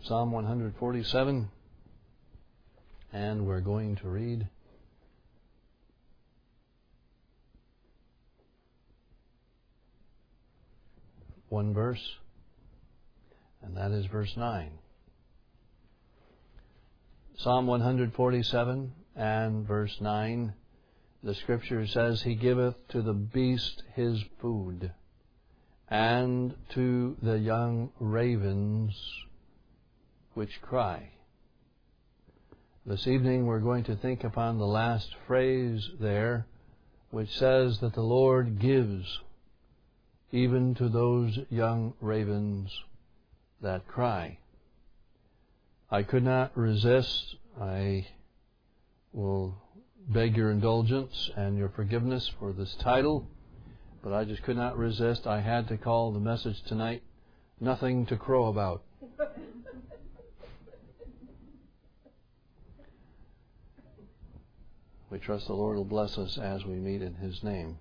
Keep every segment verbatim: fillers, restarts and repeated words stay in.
Psalm one forty-seven, and we're going to read one verse, and that is verse nine. Psalm one forty-seven and verse nine, the Scripture says, He giveth to the beast his food, and to the young ravens which cry. This evening we're going to think upon the last phrase there, which says that the Lord gives even to those young ravens that cry. I could not resist. I will beg your indulgence and your forgiveness for this title, but I just could not resist. I had to call the message tonight, Nothing to Crow About. We trust the Lord will bless us as we meet in His name.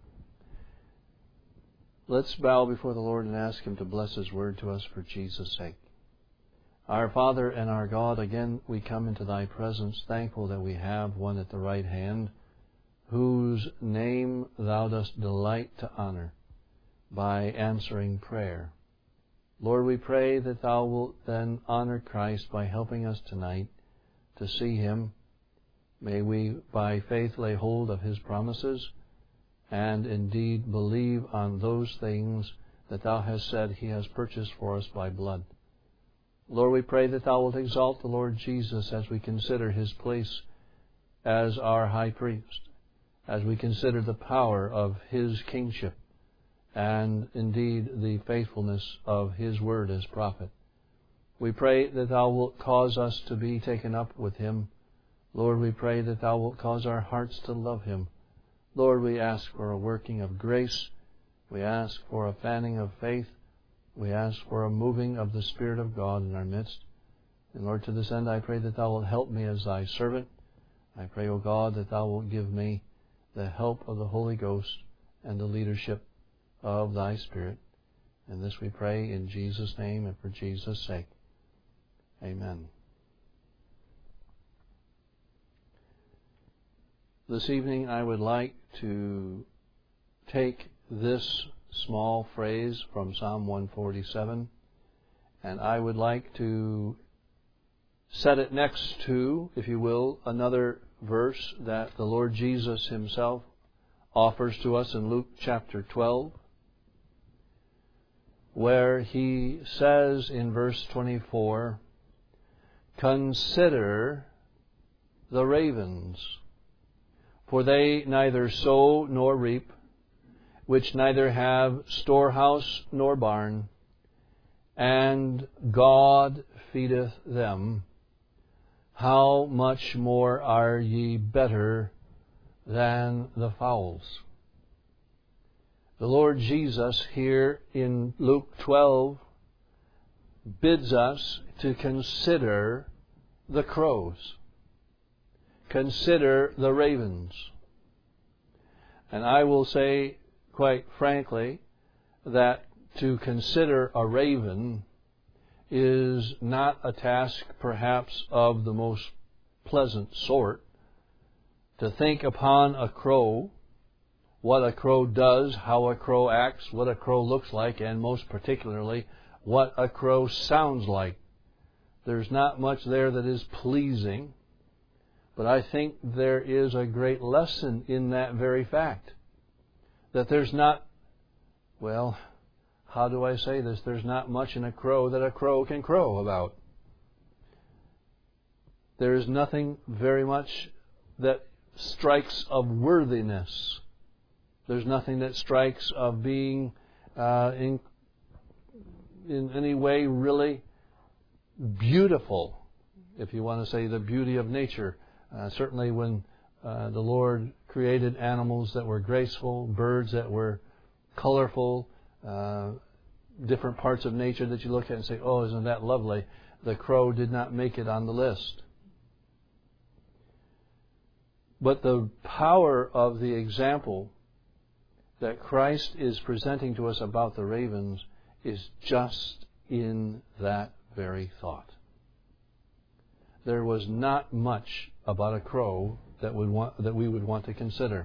Let's bow before the Lord and ask Him to bless His word to us for Jesus' sake. Our Father and our God, again we come into Thy presence, thankful that we have one at the right hand, whose name Thou dost delight to honor by answering prayer. Lord, we pray that Thou wilt then honor Christ by helping us tonight to see Him. May we by faith lay hold of His promises and indeed believe on those things that Thou hast said He has purchased for us by blood. Lord, we pray that Thou wilt exalt the Lord Jesus as we consider His place as our high priest, as we consider the power of His kingship, and indeed the faithfulness of His word as prophet. We pray that Thou wilt cause us to be taken up with Him. Lord, we pray that Thou wilt cause our hearts to love Him. Lord, we ask for a working of grace. We ask for a fanning of faith. We ask for a moving of the Spirit of God in our midst. And Lord, to this end I pray that Thou wilt help me as Thy servant. I pray, O God, that Thou wilt give me the help of the Holy Ghost and the leadership of Thy Spirit. And this we pray in Jesus' name and for Jesus' sake. Amen. This evening I would like to take this small phrase from Psalm one forty-seven, and I would like to set it next to, if you will, another verse that the Lord Jesus Himself offers to us in Luke chapter twelve, where He says in verse twenty-four, Consider the ravens, for they neither sow nor reap, which neither have storehouse nor barn, and God feedeth them. How much more are ye better than the fowls? The Lord Jesus here in Luke twelve bids us to consider the crows. Consider the ravens. And I will say, quite frankly, that to consider a raven is not a task perhaps of the most pleasant sort. To think upon a crow, what a crow does, how a crow acts, what a crow looks like, and most particularly, what a crow sounds like. There's not much there that is pleasing. But I think there is a great lesson in that very fact. That there's not, well, how do I say this? There's not much in a crow that a crow can crow about. There is nothing very much that strikes of worthiness. There's nothing that strikes of being uh, in, in any way really beautiful, if you want to say the beauty of nature. Uh, certainly when uh, the Lord created animals that were graceful, birds that were colorful, uh, different parts of nature that you look at and say, oh, isn't that lovely? The crow did not make it on the list. But the power of the example that Christ is presenting to us about the ravens is just in that very thought. There was not much about a crow that would want, that we would want to consider.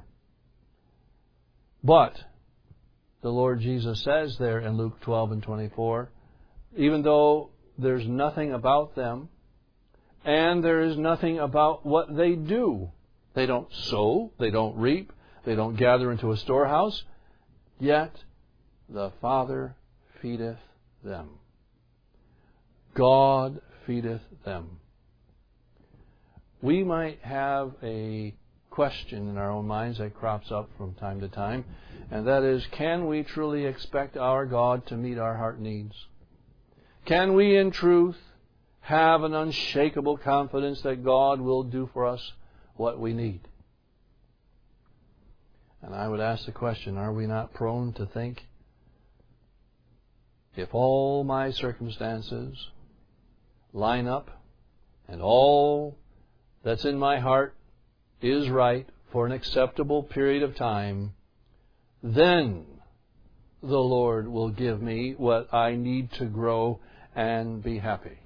But the Lord Jesus says there in Luke twelve and twenty-four, even though there's nothing about them, and there is nothing about what they do. They don't sow, they don't reap, they don't gather into a storehouse, yet the Father feedeth them. God feedeth them. We might have a question in our own minds that crops up from time to time, and that is, can we truly expect our God to meet our heart needs? Can we in truth have an unshakable confidence that God will do for us what we need? And I would ask the question, are we not prone to think, if all my circumstances line up and all that's in my heart is right for an acceptable period of time, then the Lord will give me what I need to grow and be happy.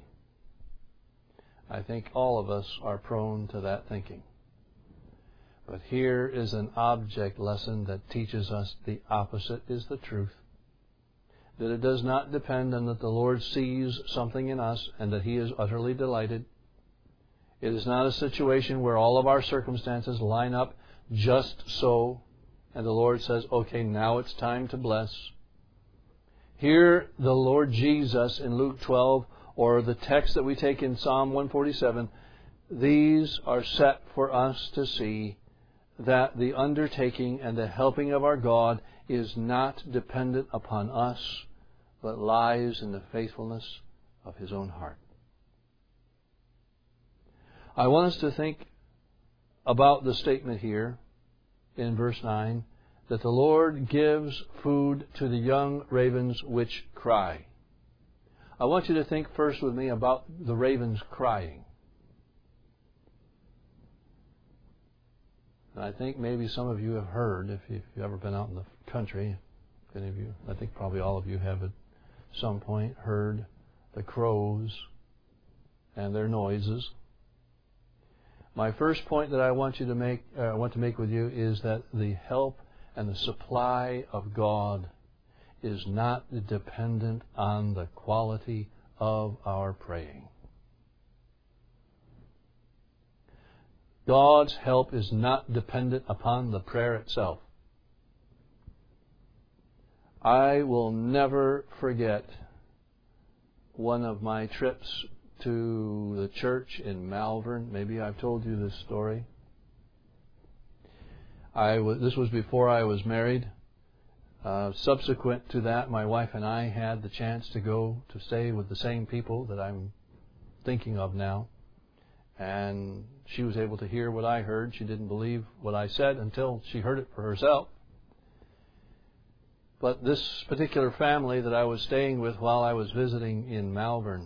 I think all of us are prone to that thinking. But here is an object lesson that teaches us the opposite is the truth. That it does not depend on that the Lord sees something in us and that He is utterly delighted. It is not a situation where all of our circumstances line up just so, and the Lord says, okay, now it's time to bless. Here, the Lord Jesus in Luke twelve, or the text that we take in Psalm one forty-seven, these are set for us to see that the undertaking and the helping of our God is not dependent upon us, but lies in the faithfulness of His own heart. I want us to think about the statement here in verse nine, that the Lord gives food to the young ravens which cry. I want you to think first with me about the ravens crying. And I think maybe some of you have heard, if you've ever been out in the country, if any of you, I think probably all of you have at some point heard the crows and their noises. My first point that I want you to make, uh, I want to make with you is that the help and the supply of God is not dependent on the quality of our praying. God's help is not dependent upon the prayer itself. I will never forget one of my trips to the church in Malvern. Maybe I've told you this story. I was, this was before I was married. Uh, subsequent to that, my wife and I had the chance to go to stay with the same people that I'm thinking of now. And she was able to hear what I heard. She didn't believe what I said until she heard it for herself. But this particular family that I was staying with while I was visiting in Malvern,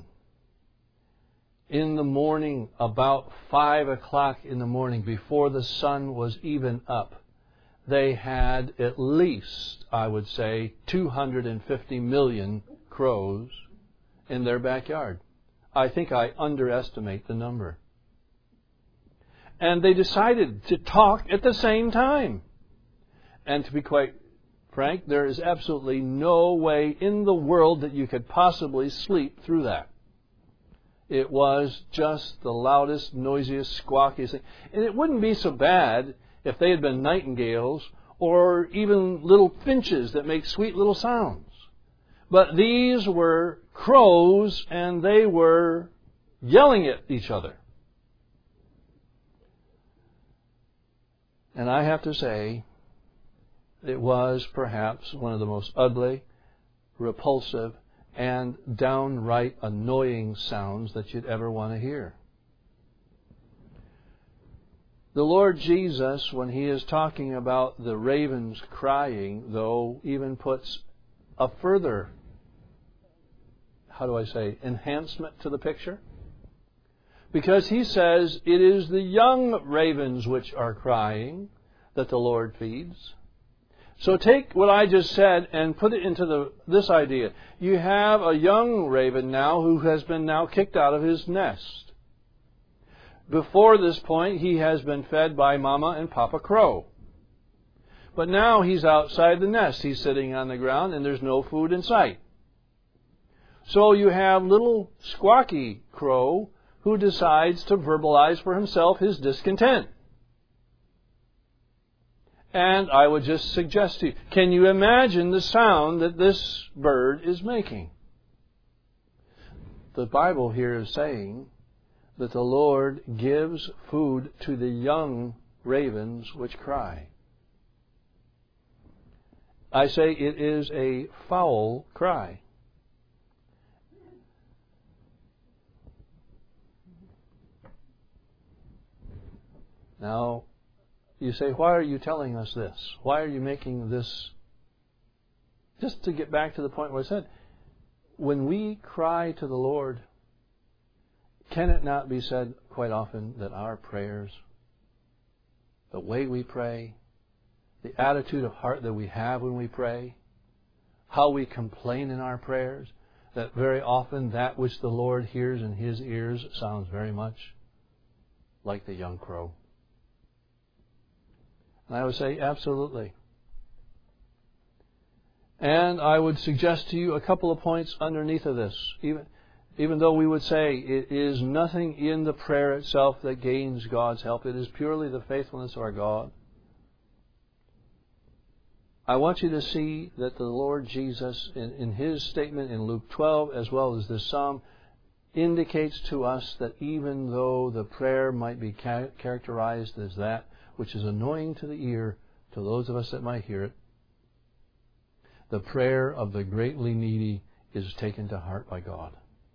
in the morning, about five o'clock in the morning, before the sun was even up, they had at least, I would say, two hundred fifty million crows in their backyard. I think I underestimate the number. And they decided to talk at the same time. And to be quite frank, there is absolutely no way in the world that you could possibly sleep through that. It was just the loudest, noisiest, squawkiest thing. And it wouldn't be so bad if they had been nightingales or even little finches that make sweet little sounds. But these were crows, and they were yelling at each other. And I have to say, it was perhaps one of the most ugly, repulsive, and downright annoying sounds that you'd ever want to hear. The Lord Jesus, when He is talking about the ravens crying, though, even puts a further, how do I say, enhancement to the picture. Because He says, it is the young ravens which are crying that the Lord feeds. So take what I just said and put it into the this idea. You have a young raven now who has been now kicked out of his nest. Before this point, he has been fed by Mama and Papa Crow. But now he's outside the nest. He's sitting on the ground and there's no food in sight. So you have little Squawky Crow who decides to verbalize for himself his discontent. And I would just suggest to you, can you imagine the sound that this bird is making? The Bible here is saying that the Lord gives food to the young ravens which cry. I say it is a foul cry. Now, you say, why are you telling us this? Why are you making this? Just to get back to the point where I said, when we cry to the Lord, can it not be said quite often that our prayers, the way we pray, the attitude of heart that we have when we pray, how we complain in our prayers, that very often that which the Lord hears in His ears sounds very much like the young crow? And I would say, absolutely. And I would suggest to you a couple of points underneath of this. Even, even though we would say it is nothing in the prayer itself that gains God's help. It is purely the faithfulness of our God. I want you to see that the Lord Jesus, in, in His statement in Luke twelve, as well as this psalm, indicates to us that even though the prayer might be ca- characterized as that which is annoying to the ear, to those of us that might hear it, the prayer of the greatly needy is taken to heart by God.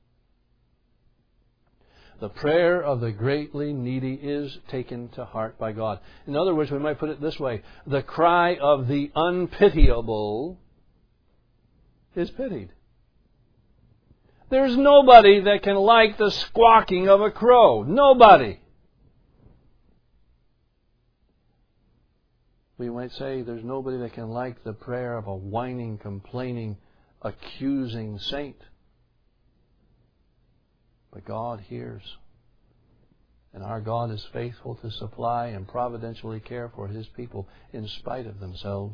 The prayer of the greatly needy is taken to heart by God. In other words, we might put it this way. The cry of the unpitiable is pitied. There's nobody that can like the squawking of a crow. Nobody. We might say there's nobody that can like the prayer of a whining, complaining, accusing saint. But God hears. And our God is faithful to supply and providentially care for His people in spite of themselves.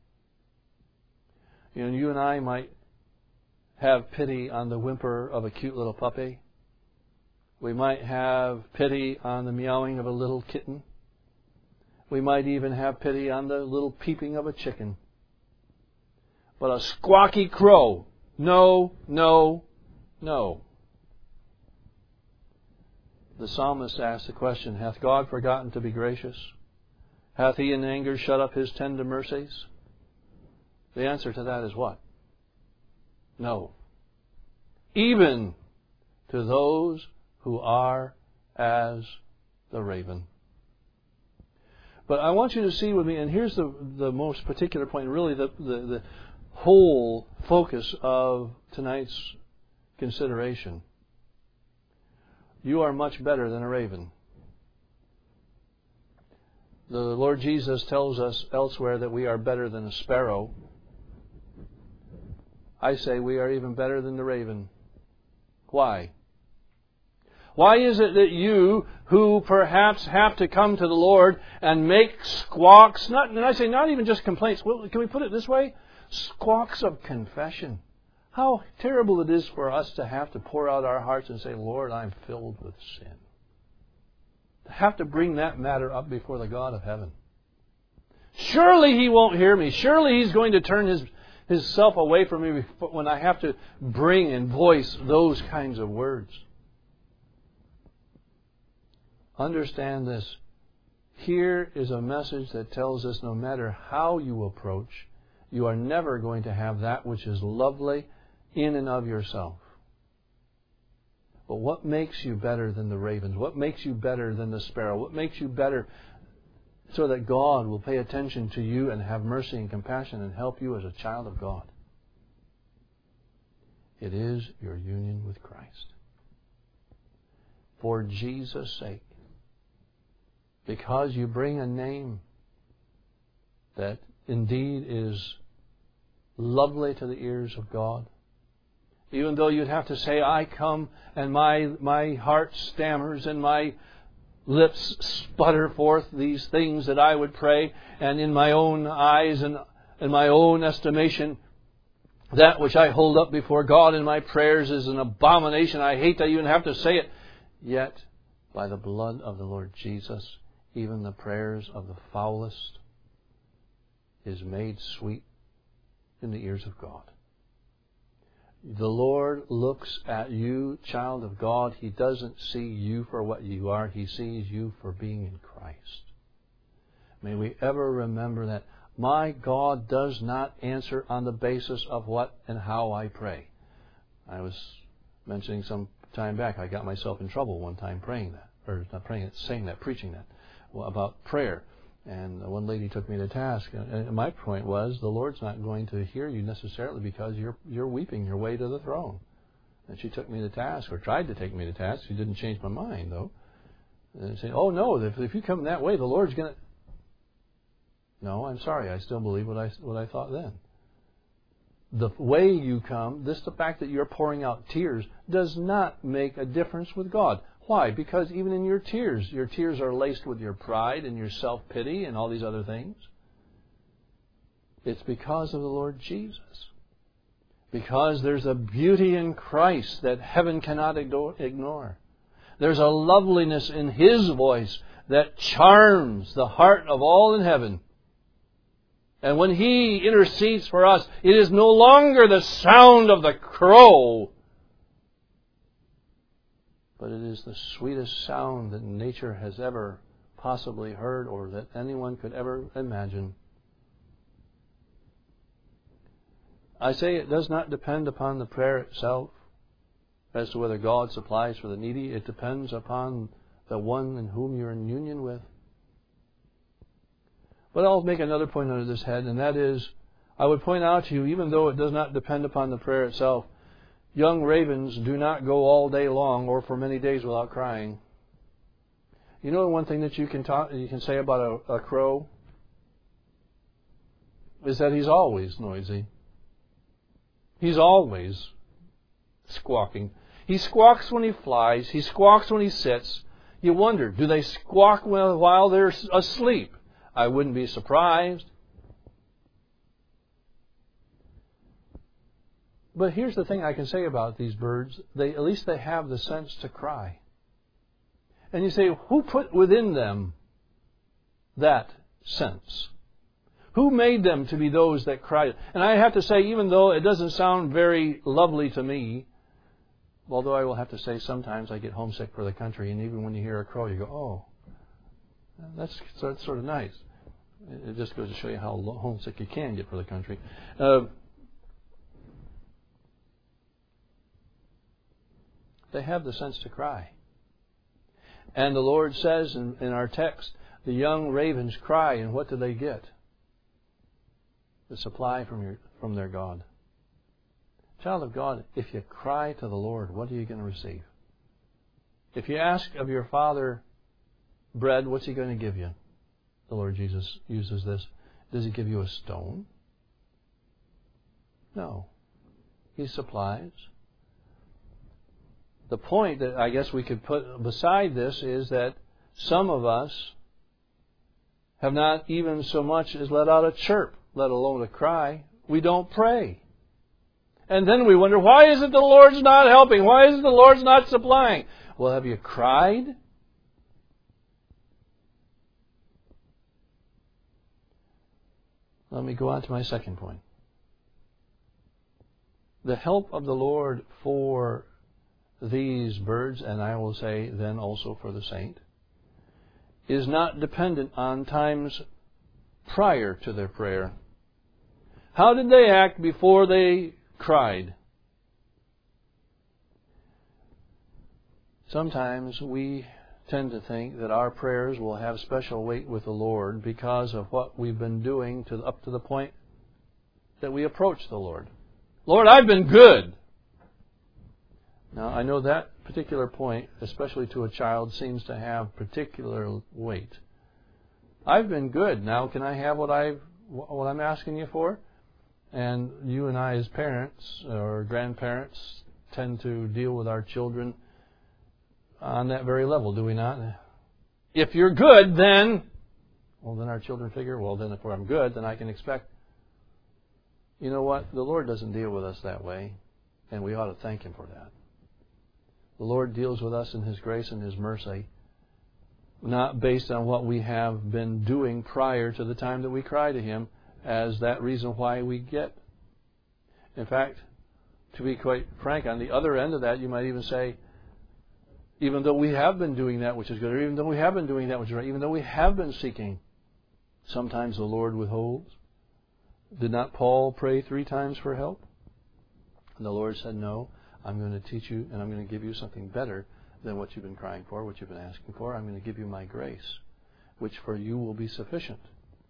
You know, you and I might have pity on the whimper of a cute little puppy. We might have pity on the meowing of a little kitten. We might even have pity on the little peeping of a chicken. But a squawky crow, no, no, no. The psalmist asked the question, hath God forgotten to be gracious? Hath He in anger shut up His tender mercies? The answer to that is what? No. Even to those who are as the raven. But I want you to see with me, and here's the, the most particular point, really the, the, the whole focus of tonight's consideration. You are much better than a raven. The Lord Jesus tells us elsewhere that we are better than a sparrow. I say we are even better than the raven. Why? Why is it that you, who perhaps have to come to the Lord and make squawks, not, and I say not even just complaints, well, can we put it this way? Squawks of confession. How terrible it is for us to have to pour out our hearts and say, Lord, I'm filled with sin. To have to bring that matter up before the God of heaven. Surely He won't hear me. Surely He's going to turn His, His self away from me when I have to bring and voice those kinds of words. Understand this. Here is a message that tells us no matter how you approach, you are never going to have that which is lovely in and of yourself. But what makes you better than the ravens? What makes you better than the sparrow? What makes you better so that God will pay attention to you and have mercy and compassion and help you as a child of God? It is your union with Christ. For Jesus' sake. Because you bring a name that indeed is lovely to the ears of God. Even though you'd have to say, I come and my my heart stammers and my lips sputter forth these things that I would pray, and in my own eyes and in my own estimation, that which I hold up before God in my prayers is an abomination. I hate to even have to say it. Yet, by the blood of the Lord Jesus, even the prayers of the foulest is made sweet in the ears of God. The Lord looks at you, child of God. He doesn't see you for what you are. He sees you for being in Christ. May we ever remember that my God does not answer on the basis of what and how I pray. I was mentioning some time back, I got myself in trouble one time praying that, or not praying it, saying that, preaching that, about prayer. And one lady took me to task. And my point was, the Lord's not going to hear you necessarily because you're you're weeping your way to the throne. And she took me to task, or tried to take me to task. She didn't change my mind, though. And say, oh, no, if, if you come that way, the Lord's going to... No, I'm sorry. I still believe what I, what I thought then. The way you come, this the fact that you're pouring out tears, does not make a difference with God. Why? Because even in your tears, your tears are laced with your pride and your self-pity and all these other things. It's because of the Lord Jesus. Because there's a beauty in Christ that heaven cannot ignore. There's a loveliness in His voice that charms the heart of all in heaven. And when He intercedes for us, it is no longer the sound of the crow, but it is the sweetest sound that nature has ever possibly heard or that anyone could ever imagine. I say it does not depend upon the prayer itself as to whether God supplies for the needy. It depends upon the one in whom you're in union with. But I'll make another point under this head, and that is, I would point out to you, even though it does not depend upon the prayer itself, young ravens do not go all day long or for many days without crying. You know one thing that you can talk, you can say about a, a crow is that he's always noisy. He's always squawking. He squawks when he flies. He squawks when he sits. You wonder, do they squawk while they're asleep? I wouldn't be surprised. But here's the thing I can say about these birds. They, at least they have the sense to cry. And you say, who put within them that sense? Who made them to be those that cry? And I have to say, even though it doesn't sound very lovely to me, although I will have to say sometimes I get homesick for the country, and even when you hear a crow, you go, oh, that's, that's sort of nice. It just goes to show you how homesick you can get for the country. Uh, They have the sense to cry. And the Lord says in, in our text, the young ravens cry, and what do they get? The supply from your from their God. Child of God, if you cry to the Lord, what are you going to receive? If you ask of your Father bread, what's He going to give you? The Lord Jesus uses this. Does He give you a stone? No. He supplies. The point that I guess we could put beside this is that some of us have not even so much as let out a chirp, let alone a cry. We don't pray. And then we wonder, why is it the Lord's not helping? Why is it the Lord's not supplying? Well, have you cried? Let me go on to my second point. The help of the Lord for these birds, and I will say then also for the saint, is not dependent on times prior to their prayer. How did they act before they cried? Sometimes we tend to think that our prayers will have special weight with the Lord because of what we've been doing to up to the point that we approach the Lord. Lord, I've been good. Now, I know that particular point, especially to a child, seems to have particular weight. I've been good. Now, can I have what I've what I'm asking you for? And you and I as parents or grandparents tend to deal with our children on that very level, do we not? If you're good, then, well, then our children figure, well, then if I'm good, then I can expect. You know what? The Lord doesn't deal with us that way, and we ought to thank Him for that. The Lord deals with us in His grace and His mercy, not based on what we have been doing prior to the time that we cry to Him as that reason why we get. In fact, to be quite frank, on the other end of that, you might even say, even though we have been doing that which is good, or even though we have been doing that which is right, even though we have been seeking, sometimes the Lord withholds. Did not Paul pray three times for help? And the Lord said, no, I'm going to teach you and I'm going to give you something better than what you've been crying for, what you've been asking for. I'm going to give you my grace, which for you will be sufficient.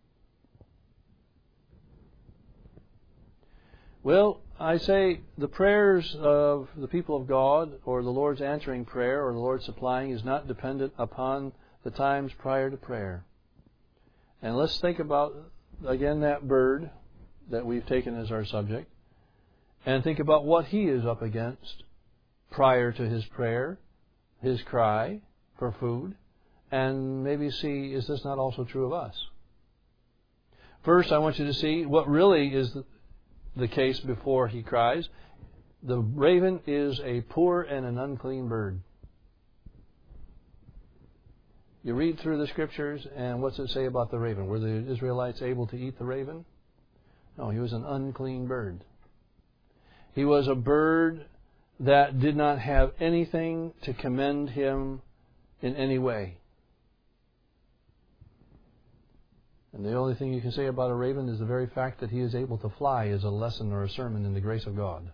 Well, I say the prayers of the people of God, or the Lord's answering prayer, or the Lord's supplying, is not dependent upon the times prior to prayer. And let's think about, again, that bird that we've taken as our subject, and think about what he is up against prior to his prayer, his cry for food, and maybe see, is this not also true of us? First, I want you to see what really is the the case before he cries. The raven is a poor and an unclean bird. You read through the Scriptures, and what's it say about the raven? Were the Israelites able to eat the raven? No, he was an unclean bird. He was a bird that did not have anything to commend him in any way. And the only thing you can say about a raven is the very fact that he is able to fly is a lesson or a sermon in the grace of God.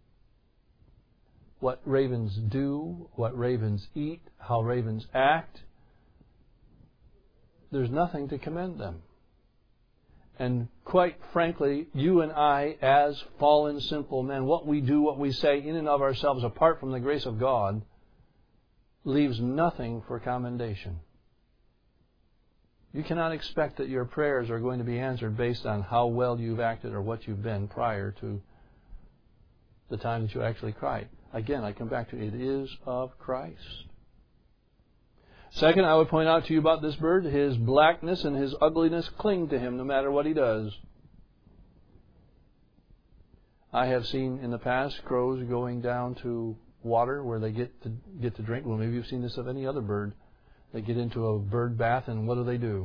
What ravens do, what ravens eat, how ravens act, there's nothing to commend them. And quite frankly, you and I, as fallen, sinful men, what we do, what we say in and of ourselves, apart from the grace of God, leaves nothing for commendation. You cannot expect that your prayers are going to be answered based on how well you've acted or what you've been prior to the time that you actually cried. Again, I come back to it is of Christ. Second, I would point out to you about this bird, his blackness and his ugliness cling to him no matter what he does. I have seen in the past crows going down to water where they get to get to drink. Well, maybe you've seen this of any other bird. They get into a bird bath, and what do they do?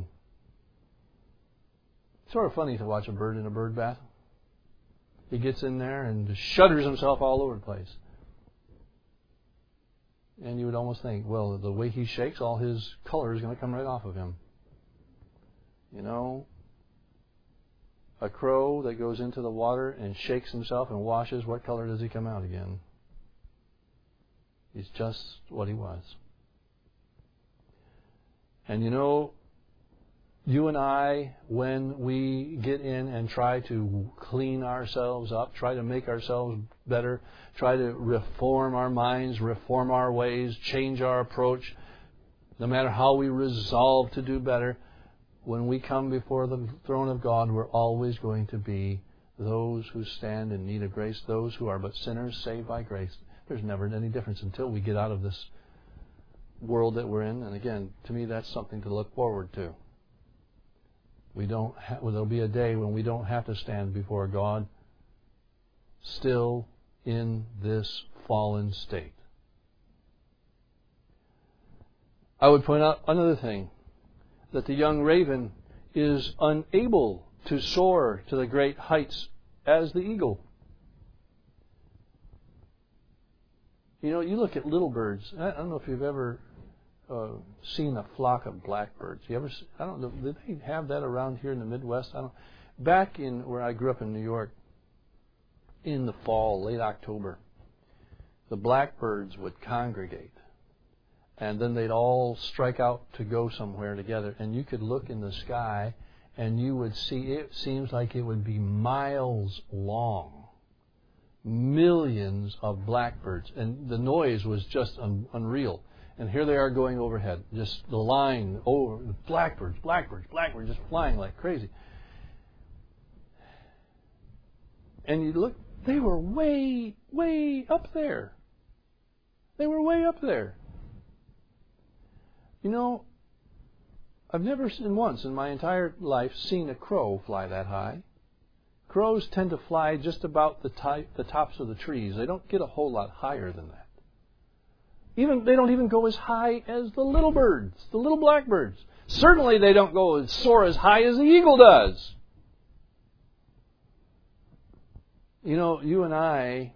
It's sort of funny to watch a bird in a bird bath. He gets in there and just shudders himself all over the place. And you would almost think, well, the way he shakes, all his color is going to come right off of him. You know, a crow that goes into the water and shakes himself and washes, what color does he come out again? He's just what he was. And you know, you and I, when we get in and try to clean ourselves up, try to make ourselves better, try to reform our minds, reform our ways, change our approach, no matter how we resolve to do better, when we come before the throne of God, we're always going to be those who stand in need of grace, those who are but sinners saved by grace. There's never any difference until we get out of this world that we're in. And again, to me, that's something to look forward to. We don't ha- well, there'll be a day when we don't have to stand before God still in this fallen state. I would point out another thing, that the young raven is unable to soar to the great heights as the eagle. You know, you look at little birds. I don't know if you've ever uh, seen a flock of blackbirds. You ever? I don't know. Did they have that around here in the Midwest? I don't. Back in where I grew up in New York, in the fall, late October, the blackbirds would congregate, and then they'd all strike out to go somewhere together. And you could look in the sky, and you would see. It seems like it would be miles long. Millions of blackbirds, and the noise was just un- unreal. And here they are going overhead, just the line over blackbirds, blackbirds, blackbirds, just flying like crazy. And you look, they were way, way up there. They were way up there. You know, I've never seen once in my entire life seen a crow fly that high. Crows tend to fly just about the, ty- the tops of the trees. They don't get a whole lot higher than that. Even they don't even go as high as the little birds, the little blackbirds. Certainly they don't go as soar as high as the eagle does. You know, you and I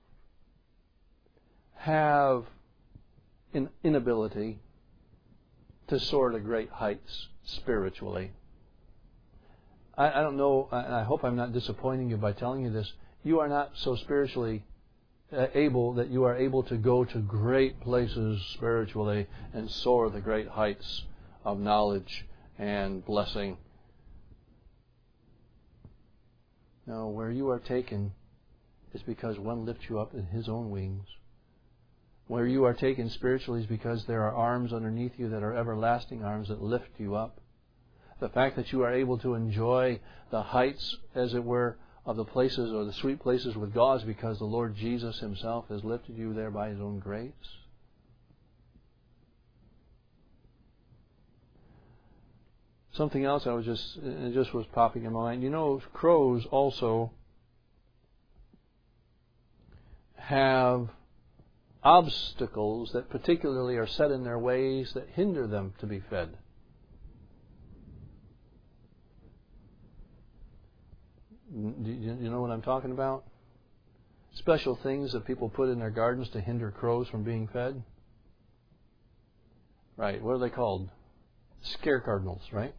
have an inability to soar to great heights spiritually. I, I don't know, and I hope I'm not disappointing you by telling you this. You are not so spiritually uh, able that you are able to go to great places spiritually and soar the great heights of knowledge and blessing. No, where you are taken is because one lifts you up in His own wings. Where you are taken spiritually is because there are arms underneath you that are everlasting arms that lift you up. The fact that you are able to enjoy the heights, as it were, of the places or the sweet places with God is because the Lord Jesus Himself has lifted you there by His own grace. Something else I was just, it just was popping in my mind. You know, crows also have obstacles that particularly are set in their ways that hinder them to be fed. Do you know what I'm talking about? Special things that people put in their gardens to hinder crows from being fed. Right, what are they called? Scare cardinals, right?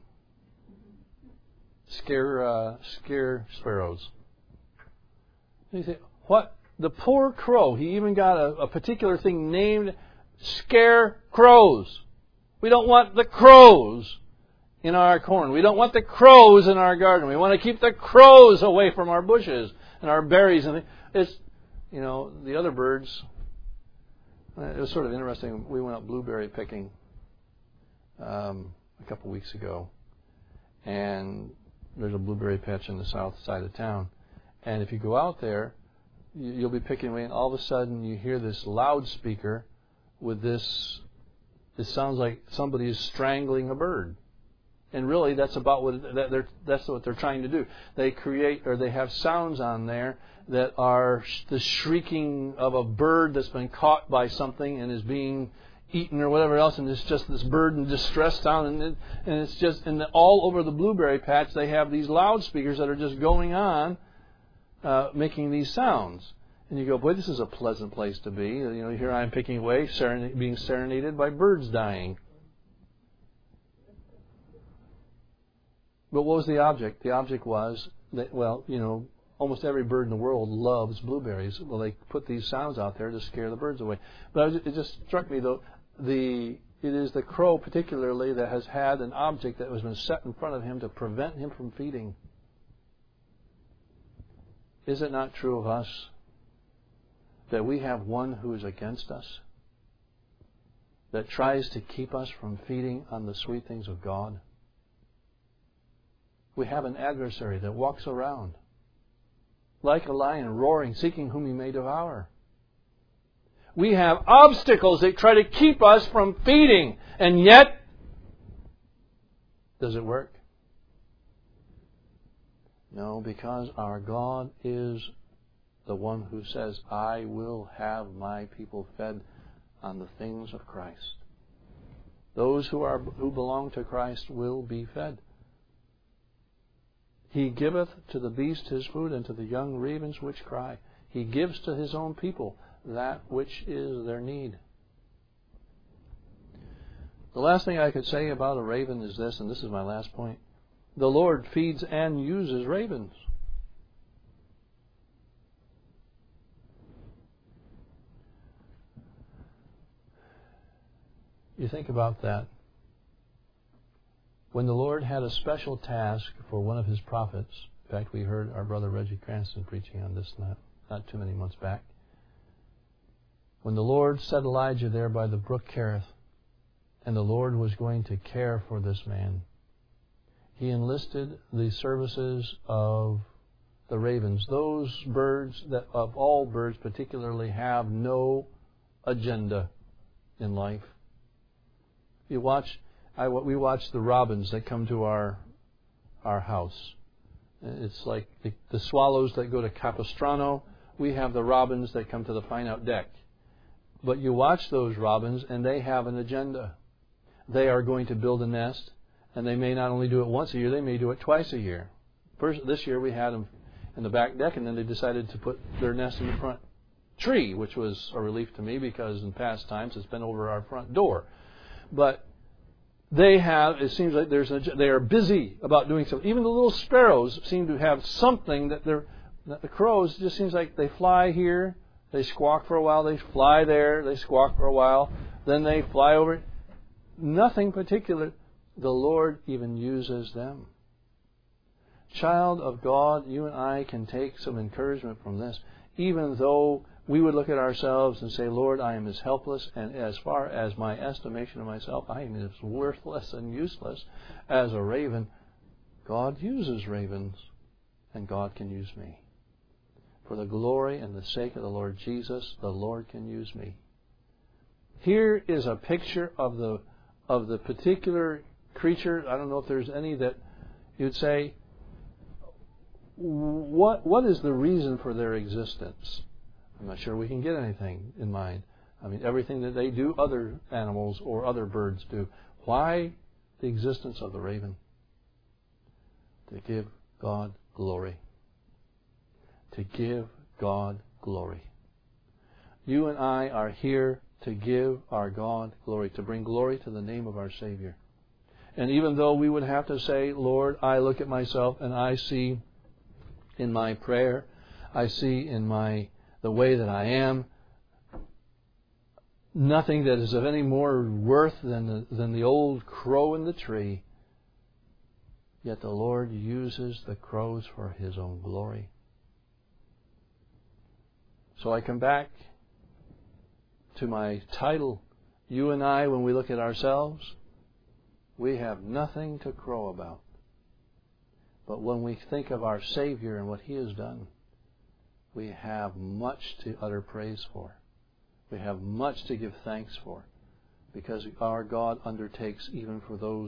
Scare, uh, scare sparrows. And you say, what? The poor crow, he even got a, a particular thing named scare crows. We don't want the crows in our corn. We don't want the crows in our garden. We want to keep the crows away from our bushes and our berries. And it's, you know, the other birds. It was sort of interesting. We went up blueberry picking um, a couple weeks ago, and there's a blueberry patch in the south side of town. And if you go out there, you'll be picking away, and all of a sudden you hear this loudspeaker with this. It sounds like somebody is strangling a bird. And really, that's about what that they're, that's what they're trying to do. They create, or they have sounds on there that are the shrieking of a bird that's been caught by something and is being eaten or whatever else, and it's just this bird in distress sound, and, it, and it's just, and all over the blueberry patch they have these loudspeakers that are just going on, uh, making these sounds. And you go, boy, this is a pleasant place to be. You know, here I am picking away, seren- being serenaded by birds dying. But what was the object? The object was that, well, you know, almost every bird in the world loves blueberries. Well, they put these sounds out there to scare the birds away. But it just struck me, though, the it is the crow particularly that has had an object that has been set in front of him to prevent him from feeding. Is it not true of us that we have one who is against us, that tries to keep us from feeding on the sweet things of God? We have an adversary that walks around like a lion, roaring, seeking whom he may devour. We have obstacles that try to keep us from feeding, and yet, does it work? No, because our God is the one who says, I will have my people fed on the things of Christ. Those who are who belong to Christ will be fed. He giveth to the beast his food, and to the young ravens which cry. He gives to His own people that which is their need. The last thing I could say about a raven is this, and this is my last point. The Lord feeds and uses ravens. You think about that. When the Lord had a special task for one of His prophets, in fact, we heard our brother Reggie Cranston preaching on this not, not too many months back. When the Lord set Elijah there by the brook Kerith, and the Lord was going to care for this man, He enlisted the services of the ravens. Those birds that of all birds particularly have no agenda in life. You watch, I, we watch the robins that come to our our house. It's like the, the swallows that go to Capistrano. We have the robins that come to the Fine Out deck. But you watch those robins and they have an agenda. They are going to build a nest, and they may not only do it once a year, they may do it twice a year. First, this year we had them in the back deck, and then they decided to put their nest in the front tree, which was a relief to me because in past times it's been over our front door. But they have, it seems like there's a, they are busy about doing something. Even the little sparrows seem to have something that they're, that the crows just seems like they fly here, they squawk for a while, they fly there, they squawk for a while, then they fly over. Nothing particular. The Lord even uses them. Child of God, you and I can take some encouragement from this, even though we would look at ourselves and say, Lord, I am as helpless, and as far as my estimation of myself, I am as worthless and useless as a raven. God uses ravens, and God can use me. For the glory and the sake of the Lord Jesus, the Lord can use me. Here is a picture of the of the particular creature. I don't know if there's any that you'd say, what what is the reason for their existence? I'm not sure we can get anything in mind. I mean, everything that they do, other animals or other birds do. Why the existence of the raven? To give God glory. To give God glory. You and I are here to give our God glory, to bring glory to the name of our Savior. And even though we would have to say, Lord, I look at myself and I see in my prayer, I see in my the way that I am, nothing that is of any more worth than the, than the old crow in the tree. Yet the Lord uses the crows for His own glory. So I come back to my title. You and I, when we look at ourselves, we have nothing to crow about. But when we think of our Savior and what He has done, we have much to utter praise for. We have much to give thanks for. Because our God undertakes even for those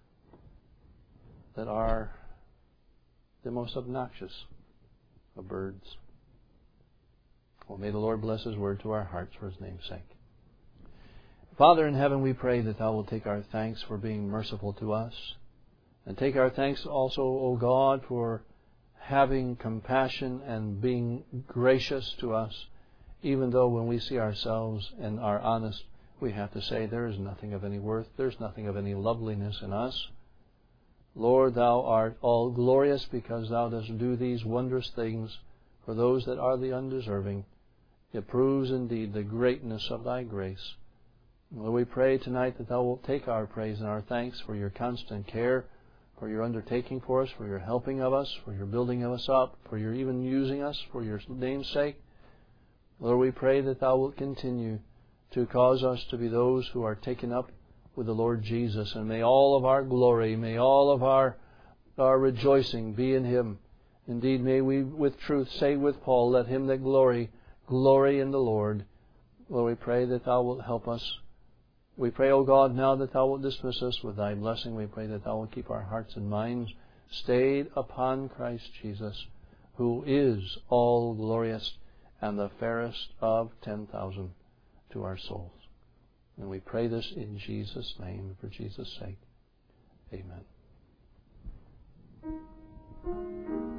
that are the most obnoxious of birds. Well, may the Lord bless His word to our hearts for His name's sake. Father in heaven, we pray that Thou will take our thanks for being merciful to us. And take our thanks also, O God, for having compassion and being gracious to us, even though when we see ourselves and are honest, we have to say there is nothing of any worth, there's nothing of any loveliness in us. Lord, Thou art all glorious because Thou dost do these wondrous things for those that are the undeserving. It proves indeed the greatness of Thy grace. Lord, we pray tonight that Thou wilt take our praise and our thanks for Your constant care, for Your undertaking for us, for Your helping of us, for Your building of us up, for Your even using us for Your name's sake. Lord, we pray that Thou wilt continue to cause us to be those who are taken up with the Lord Jesus. And may all of our glory, may all of our, our rejoicing be in Him. Indeed, may we with truth say with Paul, let him that glory, glory in the Lord. Lord, we pray that Thou wilt help us. We pray, O God, now that Thou wilt dismiss us with Thy blessing. We pray that Thou wilt keep our hearts and minds stayed upon Christ Jesus, who is all glorious and the fairest of ten thousand to our souls. And we pray this in Jesus' name, for Jesus' sake. Amen.